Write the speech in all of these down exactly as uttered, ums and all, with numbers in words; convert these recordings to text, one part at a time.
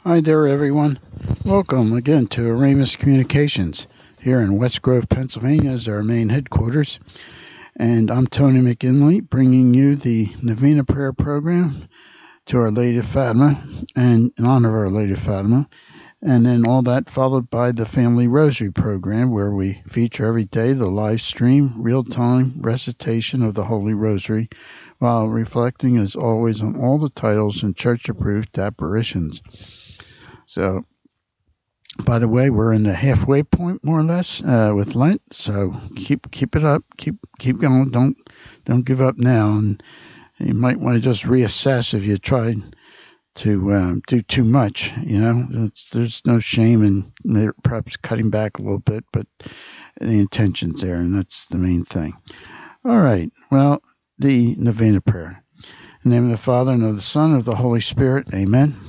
Hi there, everyone. Welcome again to Aramus Communications. Here in West Grove, Pennsylvania is our main headquarters. And I'm Tony McGinley, bringing you the Novena Prayer Program to Our Lady of Fatima, and in honor of Our Lady of Fatima. And then all that followed by the Family Rosary Program, where we feature every day the live stream, real-time recitation of the Holy Rosary, while reflecting, as always, on all the titles and church-approved apparitions. So, by the way, we're in the halfway point, more or less, uh, with Lent. So keep keep it up, keep keep going. Don't don't give up now. And you might want to just reassess if you try to um, do too much. You know, it's, there's no shame in perhaps cutting back a little bit, but the intention's there, and that's the main thing. All right. Well, the Novena Prayer. In the name of the Father, and of the Son, and of the Holy Spirit. Amen.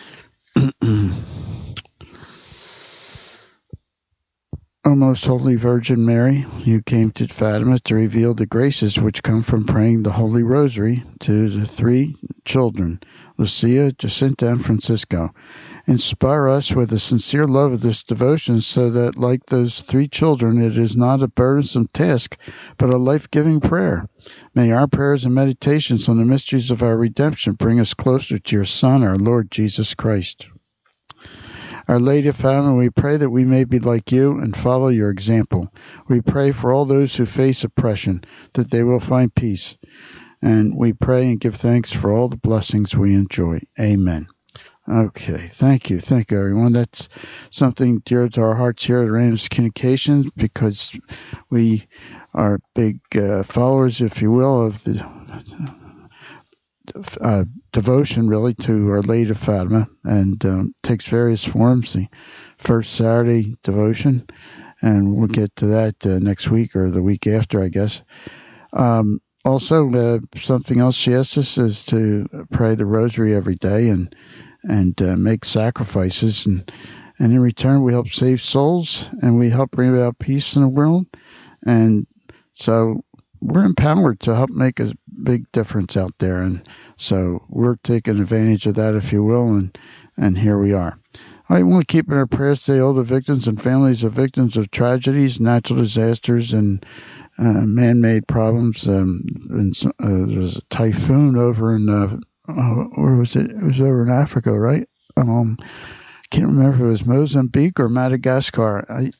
O most holy Virgin Mary, you came to Fatima to reveal the graces which come from praying the Holy Rosary to the three children, Lucia, Jacinta, and Francisco. Inspire us with a sincere love of this devotion so that, like those three children, it is not a burdensome task, but a life-giving prayer. May our prayers and meditations on the mysteries of our redemption bring us closer to your Son, our Lord Jesus Christ. Our Lady of Fatima, we pray that we may be like you and follow your example. We pray for all those who face oppression, that they will find peace. And we pray and give thanks for all the blessings we enjoy. Amen. Okay, thank you. Thank you, everyone. That's something dear to our hearts here at Aramus Communications, because we are big uh, followers, if you will, of the Uh, devotion really to Our Lady of Fatima, and um, takes various forms. The first Saturday devotion, and we'll get to that uh, next week or the week after, I guess. Um, also, uh, something else she asks us is to pray the Rosary every day and and uh, make sacrifices, and and in return we help save souls and we help bring about peace in the world, and so we're empowered to help make a big difference out there. And so we're taking advantage of that, if you will, and, and here we are. I want to keep in our prayers today all the victims and families of victims of tragedies, natural disasters, and uh, man-made problems. Um, and, uh, there was a typhoon over in, uh, uh, where was it? It was over in Africa, right? Um, can't remember if it was Mozambique or Madagascar. I,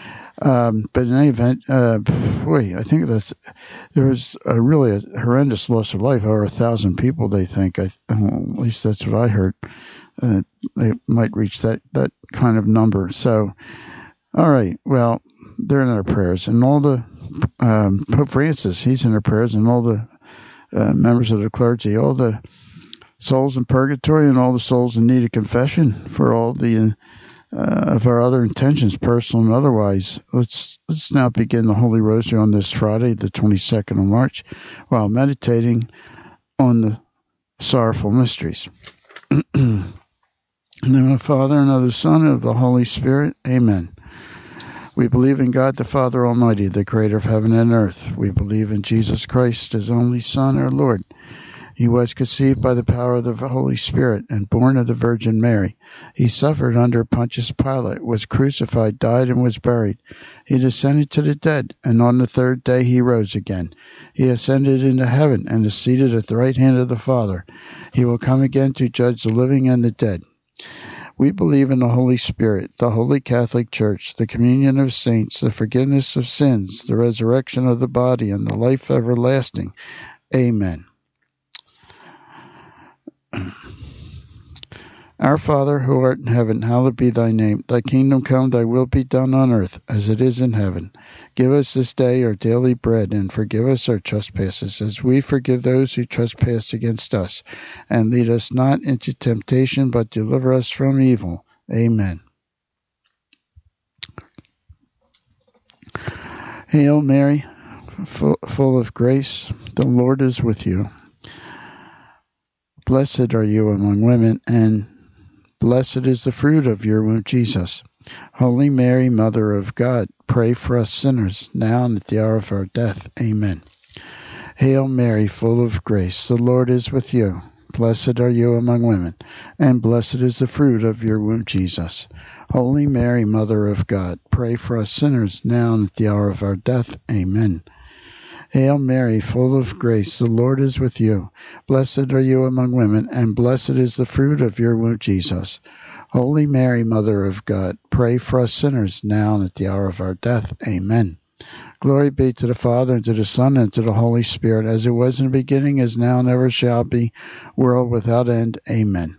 Um, but in any event, uh, boy, I think that's there was a really a horrendous loss of life. Over a thousand people, they think. I, well, at least that's what I heard. Uh, they might reach that, that kind of number. So, all right. Well, they're in our prayers, and all the um, Pope Francis, he's in our prayers, and all the uh, members of the clergy, all the souls in purgatory, and all the souls in need of confession for all the. Uh, Uh, of our other intentions, personal and otherwise. Let's let's now begin the Holy Rosary on this Friday, the twenty-second of March, while meditating on the sorrowful mysteries. In the name of the Father, and of the Son, and of the Holy Spirit. Amen. We believe in God the Father Almighty, the creator of heaven and earth. We believe in Jesus Christ, his only Son, our Lord. He was conceived by the power of the Holy Spirit and born of the Virgin Mary. He suffered under Pontius Pilate, was crucified, died, and was buried. He descended to the dead, and on the third day he rose again. He ascended into heaven and is seated at the right hand of the Father. He will come again to judge the living and the dead. We believe in the Holy Spirit, the Holy Catholic Church, the communion of saints, the forgiveness of sins, the resurrection of the body, and the life everlasting. Amen. Our Father, who art in heaven, hallowed be thy name. Thy kingdom come, thy will be done on earth as it is in heaven. Give us this day our daily bread, and forgive us our trespasses, as we forgive those who trespass against us. And lead us not into temptation, but deliver us from evil. Amen. Hail Mary, full, full of grace, the Lord is with you. Blessed are you among women, and blessed is the fruit of your womb, Jesus. Holy Mary, Mother of God, pray for us sinners, now and at the hour of our death. Amen. Hail Mary, full of grace, the Lord is with you. blessed are you among women, and blessed is the fruit of your womb, Jesus. Holy Mary, Mother of God, pray for us sinners now and at the hour of our death. Amen. Hail Mary, full of grace, the Lord is with you. Blessed are you among women, and blessed is the fruit of your womb, Jesus. Holy Mary, Mother of God, pray for us sinners now and at the hour of our death. Amen. Glory be to the Father, and to the Son, and to the Holy Spirit, as it was in the beginning, is now, and ever shall be, world without end. Amen.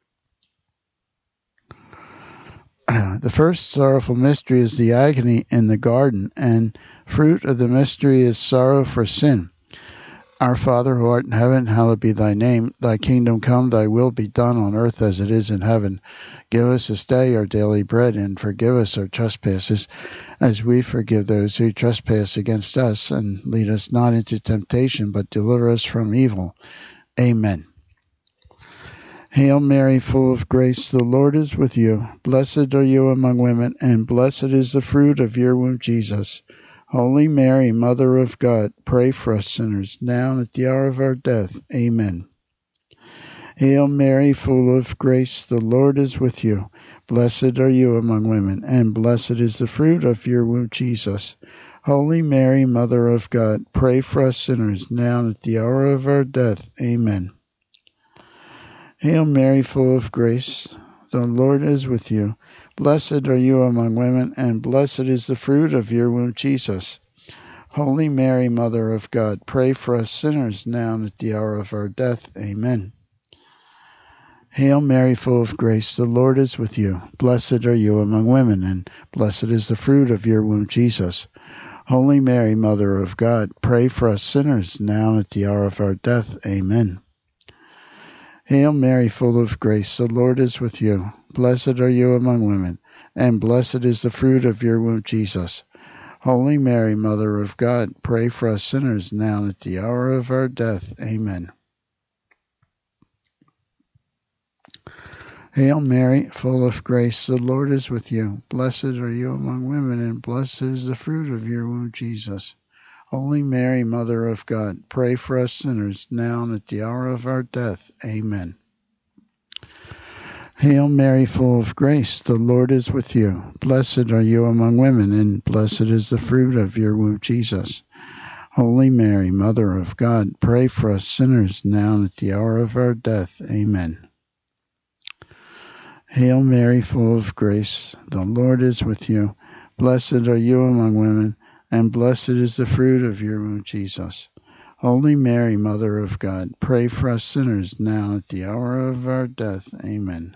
The first sorrowful mystery is the agony in the garden, and fruit of the mystery is sorrow for sin. Our Father, who art in heaven, hallowed be thy name. Thy kingdom come, thy will be done on earth as it is in heaven. Give us this day our daily bread, and forgive us our trespasses, as we forgive those who trespass against us. And lead us not into temptation, but deliver us from evil. Amen. Hail Mary, full of grace, the Lord is with you. Blessed are you among women, and blessed is the fruit of your womb, Jesus. Holy Mary, Mother of God, pray for us sinners, now and at the hour of our death. Amen. Hail Mary, full of grace, the Lord is with you. Blessed are you among women, and blessed is the fruit of your womb, Jesus. Holy Mary, Mother of God, pray for us sinners, now and at the hour of our death. Amen. Hail Mary, full of grace, the Lord is with you. Blessed are you among women, and blessed is the fruit of your womb, Jesus. Holy Mary, Mother of God, pray for us sinners now and at the hour of our death. Amen. Hail Mary, full of grace, the Lord is with you. Blessed are you among women, and blessed is the fruit of your womb, Jesus. Holy Mary, Mother of God, pray for us sinners now and at the hour of our death. Amen. Hail Mary, full of grace, the Lord is with you. Blessed are you among women, and blessed is the fruit of your womb, Jesus. Holy Mary, Mother of God, pray for us sinners now and at the hour of our death. Amen. Hail Mary, full of grace, the Lord is with you. Blessed are you among women, and blessed is the fruit of your womb, Jesus. Holy Mary, Mother of God, pray for us sinners, now and at the hour of our death. Amen. Hail Mary, full of grace, the Lord is with you. Blessed are you among women, and blessed is the fruit of your womb, Jesus. Holy Mary, Mother of God, pray for us sinners, now and at the hour of our death. Amen. Hail Mary, full of grace, the Lord is with you. Blessed are you among women, and blessed is the fruit of your womb, Jesus. Holy Mary, Mother of God, pray for us sinners now at the hour of our death. Amen.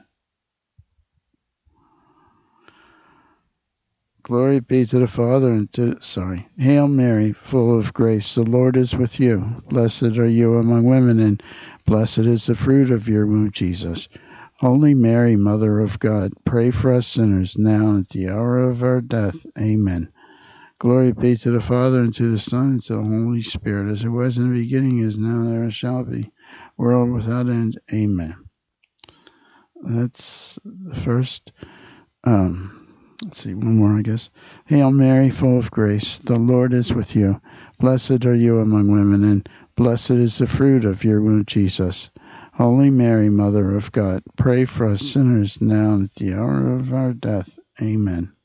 Glory be to the Father and to, sorry. Hail Mary, full of grace, the Lord is with you. Blessed are you among women, and blessed is the fruit of your womb, Jesus. Holy Mary, Mother of God, pray for us sinners now and at the hour of our death. Amen. Glory be to the Father, and to the Son, and to the Holy Spirit, as it was in the beginning, is now, and ever shall be, world without end. Amen. That's the first. Um, let's see, one more, I guess. Hail Mary, full of grace, the Lord is with you. Blessed are you among women, and blessed is the fruit of your womb, Jesus. Holy Mary, Mother of God, pray for us sinners now and at the hour of our death. Amen.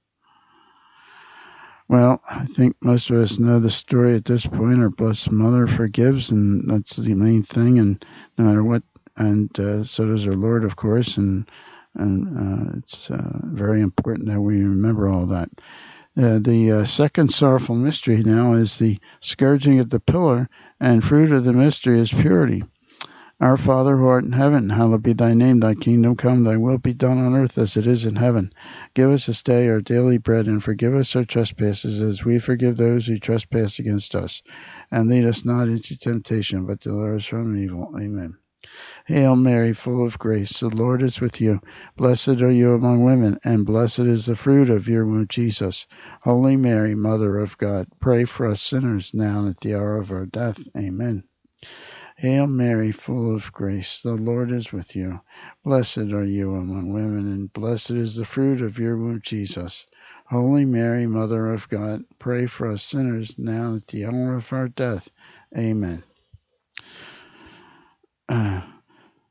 Well, I think most of us know the story at this point. Our Blessed Mother forgives, and that's the main thing. And no matter what, and uh, so does our Lord, of course. And and uh, it's uh, very important that we remember all that. Uh, the uh, second sorrowful mystery now is the scourging of the pillar, and fruit of the mystery is purity. Our Father, who art in heaven, hallowed be thy name. Thy kingdom come, thy will be done on earth as it is in heaven. Give us this day our daily bread, and forgive us our trespasses, as we forgive those who trespass against us. And lead us not into temptation, but deliver us from evil. Amen. Hail Mary, full of grace, the Lord is with you. Blessed are you among women, and blessed is the fruit of your womb, Jesus. Holy Mary, Mother of God, pray for us sinners now and at the hour of our death. Amen. Hail Mary, full of grace, the Lord is with you. Blessed are you among women, and blessed is the fruit of your womb, Jesus. Holy Mary, Mother of God, pray for us sinners now at the hour of our death. Amen. Uh,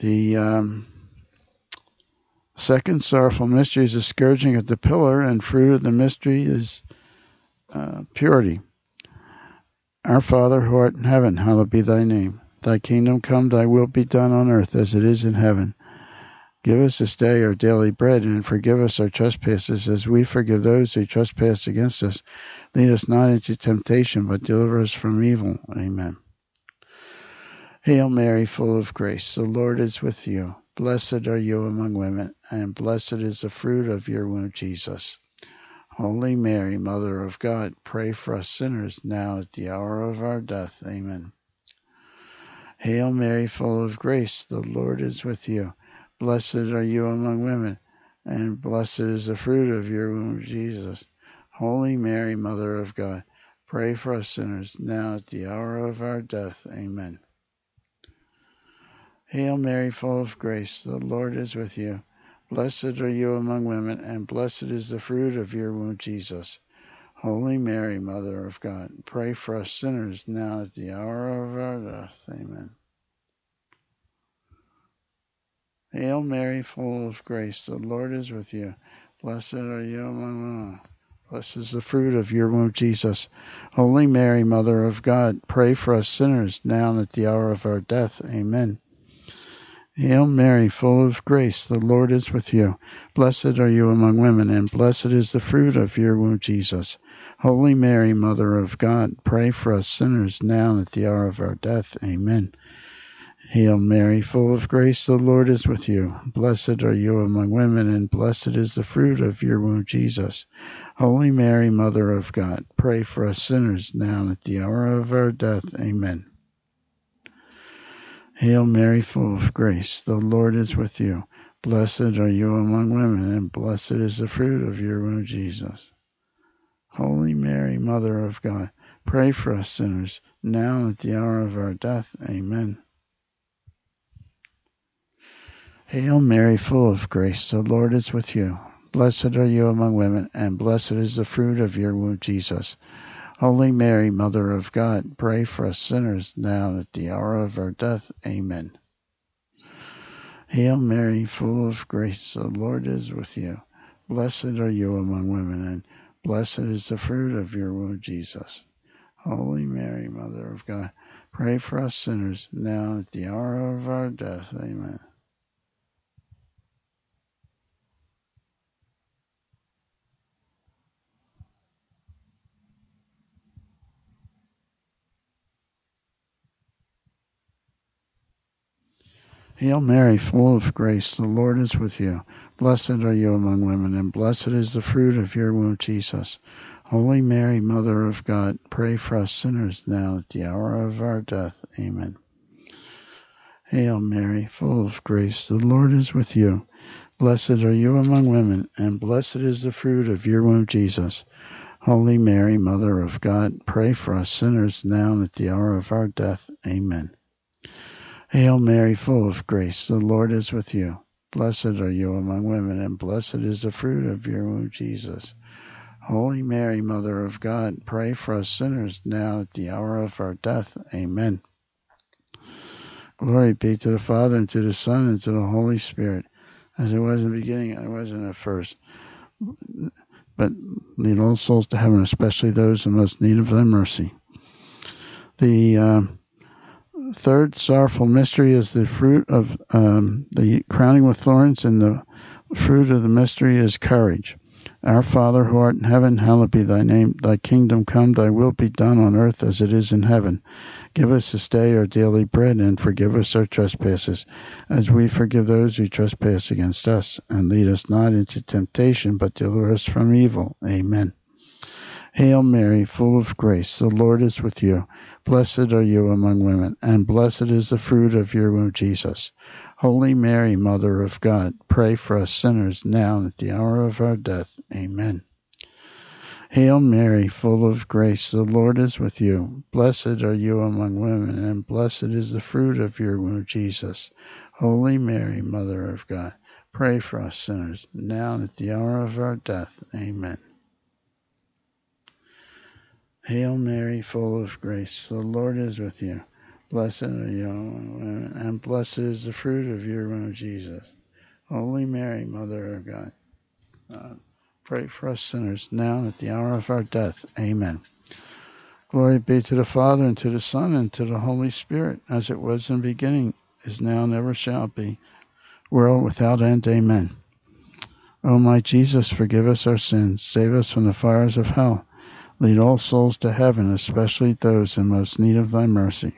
The um, second sorrowful mystery is the scourging of the pillar, and fruit of the mystery is uh, purity. Our Father, who art in heaven, hallowed be thy name. Thy kingdom come, thy will be done on earth as it is in heaven. Give us this day our daily bread, and forgive us our trespasses, as we forgive those who trespass against us. Lead us not into temptation, but deliver us from evil. Amen. Hail Mary, full of grace, the Lord is with you. Blessed are you among women, and blessed is the fruit of your womb, Jesus. Holy Mary, Mother of God, pray for us sinners, now at the hour of our death. Amen. Hail Mary, full of grace, the Lord is with you. Blessed are you among women, and blessed is the fruit of your womb, Jesus. Holy Mary, Mother of God, pray for us sinners, now at the hour of our death. Amen. Hail Mary, full of grace, the Lord is with you. Blessed are you among women, and blessed is the fruit of your womb, Jesus. Holy Mary, Mother of God, pray for us sinners, now at the hour of our death. Amen. Hail Mary, full of grace, the Lord is with you. Blessed are you among women. Blessed is the fruit of your womb, Jesus. Holy Mary, Mother of God, pray for us sinners, now and at the hour of our death. Amen. Hail Mary, full of grace, the Lord is with you. Blessed are you among women, and blessed is the fruit of your womb, Jesus. Holy Mary, Mother of God, pray for us sinners, now and at the hour of our death. Amen. Hail Mary, full of grace, the Lord is with you. Blessed are you among women, and blessed is the fruit of your womb, Jesus. Holy Mary, Mother of God, pray for us sinners, now and at the hour of our death. Amen. Hail Mary, full of grace, the Lord is with you. Blessed are you among women, and blessed is the fruit of your womb, Jesus. Holy Mary, Mother of God, pray for us sinners, now and at the hour of our death. Amen. Hail Mary, full of grace, the Lord is with you. Blessed are you among women, and blessed is the fruit of your womb, Jesus. Holy Mary, Mother of God, pray for us sinners, now and at the hour of our death. Amen. Hail Mary, full of grace, the Lord is with you. Blessed are you among women, and blessed is the fruit of your womb, Jesus. Holy Mary, Mother of God, pray for us sinners, now and at the hour of our death. Amen. Hail Mary, full of grace, the Lord is with you. Blessed are you among women, and blessed is the fruit of your womb, Jesus. Holy Mary, Mother of God, pray for us sinners, now at the hour of our death. Amen. Hail Mary, full of grace, the Lord is with you. Blessed are you among women, and blessed is the fruit of your womb, Jesus. Holy Mary, Mother of God, pray for us sinners, now and at the hour of our death. Amen. Hail Mary, full of grace, the Lord is with you. Blessed are you among women, and blessed is the fruit of your womb, Jesus. Holy Mary, Mother of God, pray for us sinners, now at the hour of our death. Amen. Glory be to the Father, and to the Son, and to the Holy Spirit, as it was in the beginning, and it was in the first. But lead all souls to heaven, especially those in most need of thy mercy. The uh, third sorrowful mystery is the fruit of um, the crowning with thorns, and the fruit of the mystery is courage. Our Father, who art in heaven, hallowed be thy name. Thy kingdom come, thy will be done on earth as it is in heaven. Give us this day our daily bread, and forgive us our trespasses, as we forgive those who trespass against us. And lead us not into temptation, but deliver us from evil. Amen. Hail Mary, full of grace, the Lord is with you. Blessed are you among women, and blessed is the fruit of your womb, Jesus. Holy Mary, Mother of God, pray for us sinners, now and at the hour of our death. Amen. Hail Mary, full of grace, the Lord is with you. Blessed are you among women, and blessed is the fruit of your womb, Jesus. Holy Mary, Mother of God, pray for us sinners, now and at the hour of our death. Amen. Hail Mary, full of grace, the Lord is with you. Blessed are you among women, and blessed is the fruit of your womb, Jesus. Holy Mary, Mother of God, uh, pray for us sinners, now and at the hour of our death. Amen. Glory be to the Father, and to the Son, and to the Holy Spirit, as it was in the beginning, is now, and ever shall be, world without end. Amen. O my Jesus, forgive us our sins, save us from the fires of hell, lead all souls to heaven, especially those in most need of thy mercy.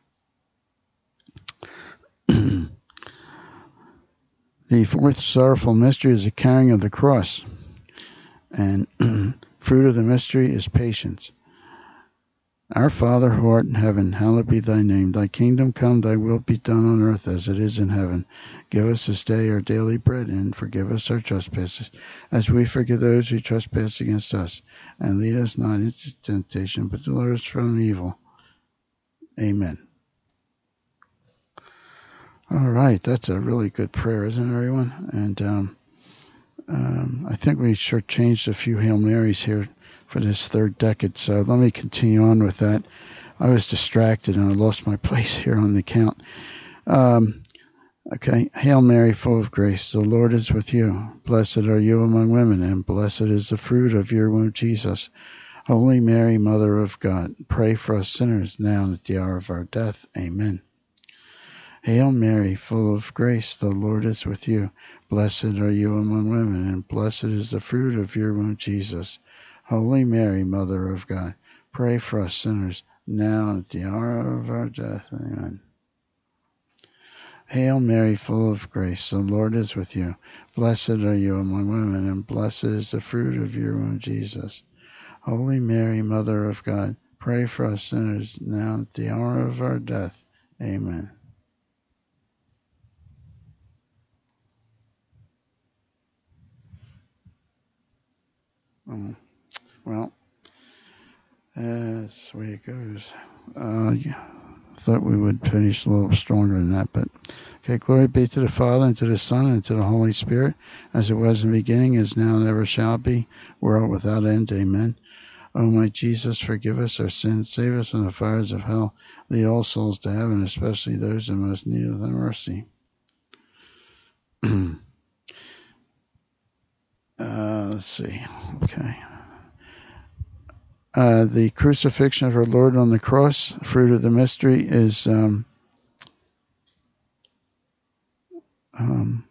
The fourth sorrowful mystery is the carrying of the cross, and fruit of the mystery is patience. Our Father, who art in heaven, hallowed be thy name. Thy kingdom come, thy will be done on earth as it is in heaven. Give us this day our daily bread, and forgive us our trespasses, as we forgive those who trespass against us. And lead us not into temptation, but deliver us from evil. Amen. All right, that's a really good prayer, isn't it, everyone? And um, um, I think we sure changed a few Hail Marys here for this third decade, so let me continue on with that. I was distracted and I lost my place here on the count. Um, okay, Hail Mary, full of grace, the Lord is with you. Blessed are you among women, and blessed is the fruit of your womb, Jesus. Holy Mary, Mother of God, pray for us sinners, now and at the hour of our death. Amen. Hail Mary, full of grace, the Lord is with you. Blessed are you among women, and blessed is the fruit of your womb, Jesus. Holy Mary, Mother of God, pray for us sinners, now and at the hour of our death. Amen. Hail Mary, full of grace, the Lord is with you. Blessed are you among women, and blessed is the fruit of your womb, Jesus. Holy Mary, Mother of God, pray for us sinners, now and at the hour of our death. Amen. Um, well, that's the way it goes. Uh, yeah, I thought we would finish a little stronger than that, but okay. Glory be to the Father, and to the Son, and to the Holy Spirit, as it was in the beginning, is now, and ever shall be, world without end. Amen. O my Jesus, forgive us our sins, save us from the fires of hell, lead all souls to heaven, especially those in most need of thy mercy. uh, let's see. Okay. Uh, the crucifixion of our Lord on the cross, fruit of the mystery, is um, um,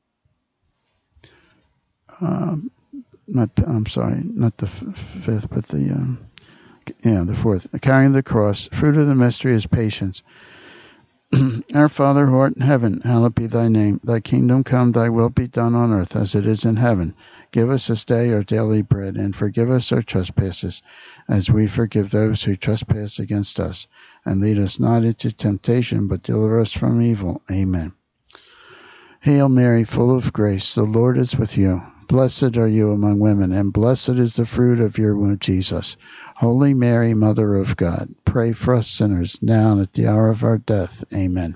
um, not. I'm sorry, not the f- fifth, but the um, yeah, the fourth. Carrying the cross, fruit of the mystery is patience. Our Father, who art in heaven, hallowed be thy name. Thy kingdom come, thy will be done on earth as it is in heaven. Give us this day our daily bread, and forgive us our trespasses, as we forgive those who trespass against us. And lead us not into temptation, but deliver us from evil. Amen. Hail Mary, full of grace, the Lord is with you. Blessed are you among women, and blessed is the fruit of your womb, Jesus. Holy Mary, Mother of God, pray for us sinners, now and at the hour of our death. Amen.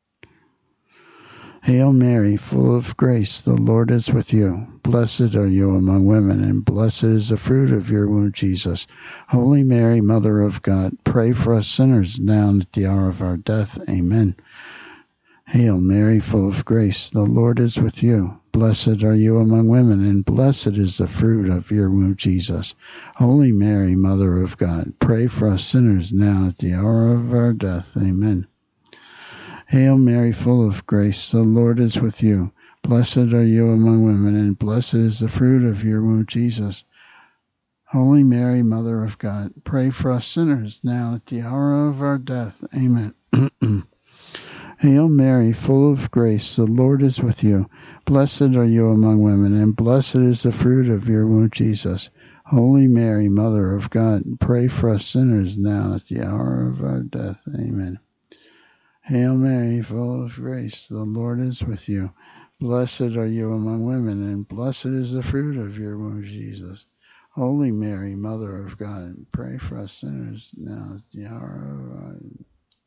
Hail Mary, full of grace, the Lord is with you. Blessed are you among women, and blessed is the fruit of your womb, Jesus. Holy Mary, Mother of God, pray for us sinners, now and at the hour of our death. Amen. Hail Mary, full of grace, the Lord is with you. Blessed are you among women, and blessed is the fruit of your womb, Jesus. Holy Mary, Mother of God, pray for us sinners, now at the hour of our death. Amen. Hail Mary, full of grace, the Lord is with you. Blessed are you among women, and blessed is the fruit of your womb, Jesus. Holy Mary, Mother of God, pray for us sinners, now at the hour of our death. Amen. Hail Mary, full of grace, the Lord is with you. Blessed are you among women, and blessed is the fruit of your womb, Jesus. Holy Mary, Mother of God, pray for us sinners, now at the hour of our death. Amen. Hail Mary, full of grace, the Lord is with you. Blessed are you among women, and blessed is the fruit of your womb, Jesus. Holy Mary, Mother of God, pray for us sinners, now at the hour of our death.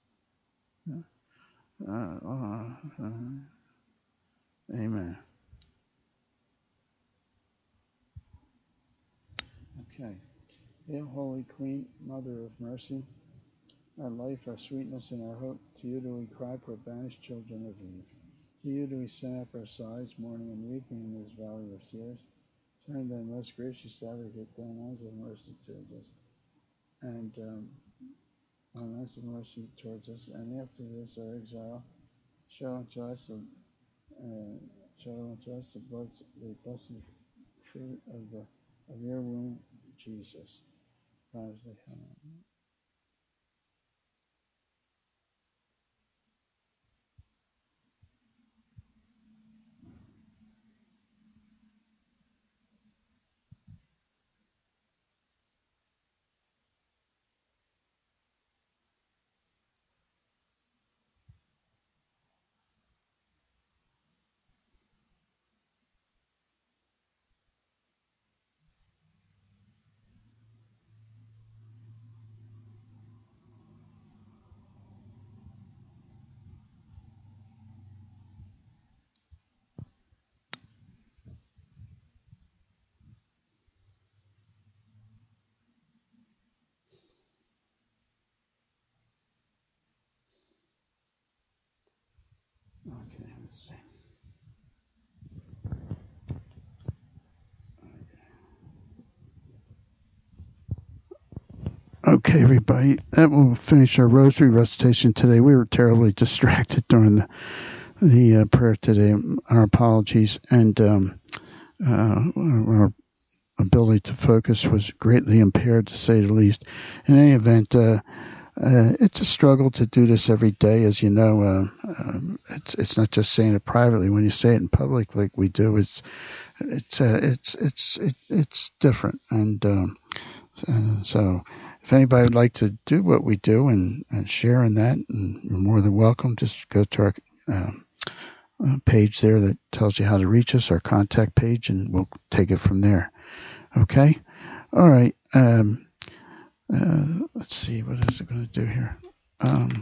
Uh, uh, uh, amen. Okay. Hail, Holy Queen, Mother of Mercy, our life, our sweetness, and our hope. To you do we cry, poor banished children of Eve. To you do we send up our sighs, mourning and weeping in this valley of tears. Turn then, most gracious advocate, thine eyes of mercy towards us, and um, thine eyes of mercy towards us, and after this our exile, show unto us the uh, show unto us the blessed, the blessed fruit of the of your womb, Jesus. Okay, let's see. Okay, everybody, that will finish our rosary recitation today. We were terribly distracted during the, the uh, prayer today. Our apologies, and um, uh, our ability to focus was greatly impaired, to say the least. In any event, uh, uh, it's a struggle to do this every day, as you know. Uh, um, it's it's not just saying it privately. When you say it in public, like we do, it's it's uh, it's it's it, it's different, and um, uh, so. If anybody would like to do what we do and, and share in that, and you're more than welcome. Just go to our uh, uh, page there that tells you how to reach us, our contact page, and we'll take it from there. Okay? All right. Um, uh, let's see. What is it going to do here? Um,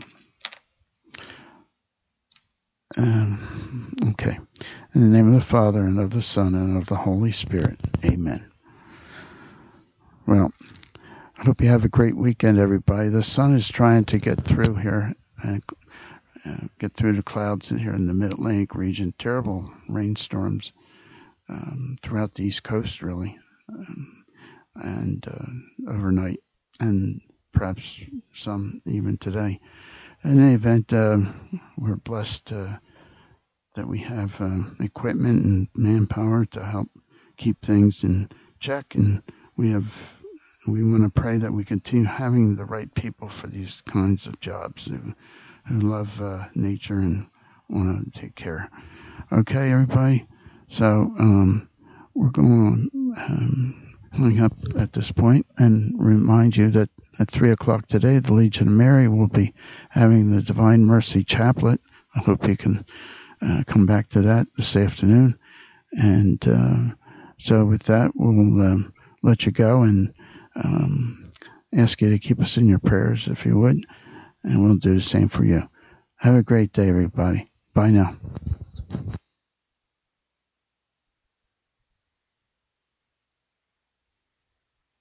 um, okay. In the name of the Father, and of the Son, and of the Holy Spirit. Amen. Well, I hope you have a great weekend, everybody. The sun is trying to get through here and uh, get through the clouds in here in the Mid-Atlantic region. Terrible rainstorms um, throughout the East Coast, really, um, and uh, overnight, and perhaps some even today. In any event, uh, we're blessed uh, that we have uh, equipment and manpower to help keep things in check, and we have. We want to pray that we continue having the right people for these kinds of jobs who, who love uh, nature and want to take care. Okay, everybody? So um, we're going to um, hang up at this point and remind you that at three o'clock today, the Legion of Mary will be having the Divine Mercy Chaplet. I hope you can uh, come back to that this afternoon. And uh, so with that, we'll um, let you go and Um, ask you to keep us in your prayers if you would, and we'll do the same for you. Have a great day, everybody. Bye now.